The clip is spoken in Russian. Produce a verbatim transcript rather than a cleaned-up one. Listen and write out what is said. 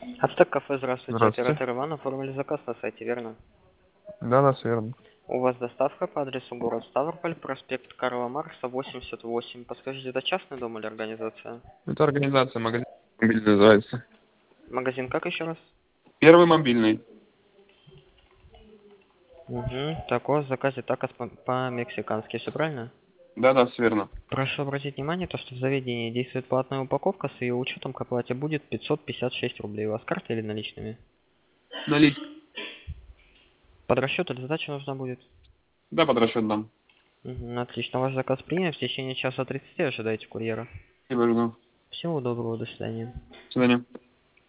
Ацтек кафе, здравствуйте. Здравствуйте. Оператор Иван, оформили заказ на сайте, верно? Да, да, всё верно. У вас доставка по адресу город Ставрополь, проспект Карла Маркса, восемьдесят восемь. Подскажите, это частный дом или организация? Это организация, магазин мобильный называется. Магазин как еще раз? Первый мобильный. Угу. Так, у вас в заказе так по-мексикански, все правильно? Да, да, всё верно. Прошу обратить внимание, то, что в заведении действует платная упаковка, с ее учетом к оплате будет пятьсот пятьдесят шесть рублей. У вас карта или наличными? Налить. Под расчет или сдача нужна будет? Да, под расчет дам. Угу, отлично, ваш заказ принят. В течение часа тридцати ожидайте курьера. Я жду. Всего доброго, до свидания. До свидания.